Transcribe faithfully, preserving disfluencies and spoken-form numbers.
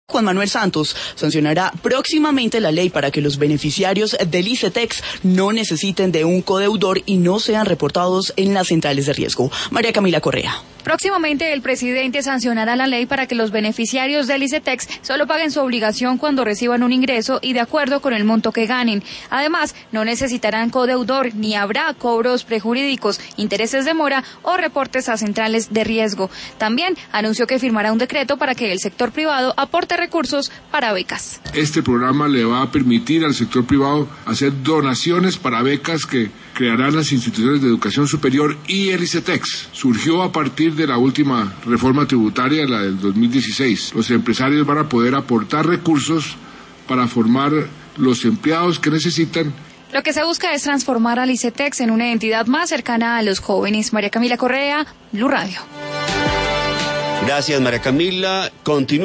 Juan Manuel Santos sancionará próximamente la ley para que los beneficiarios del ICETEX no necesiten de un codeudor y no sean reportados en las centrales de riesgo. María Camila Correa. Próximamente el presidente sancionará la ley para que los beneficiarios del ICETEX solo paguen su obligación cuando reciban un ingreso y de acuerdo con el monto que ganen. Además, no necesitarán codeudor ni habrá cobros prejurídicos, intereses de mora o reportes a centrales de riesgo. También anunció que firmará un decreto para que el sector privado aporte recursos para becas. Este programa le va a permitir al sector privado hacer donaciones para becas que crearán las instituciones de educación superior y el ICETEX. Surgió a partir de la última reforma tributaria, la del dos mil dieciséis. Los empresarios van a poder aportar recursos para formar los empleados que necesitan. Lo que se busca es transformar al ICETEX en una entidad más cercana a los jóvenes. María Camila Correa, Blue Radio. Gracias, María Camila. Continúa.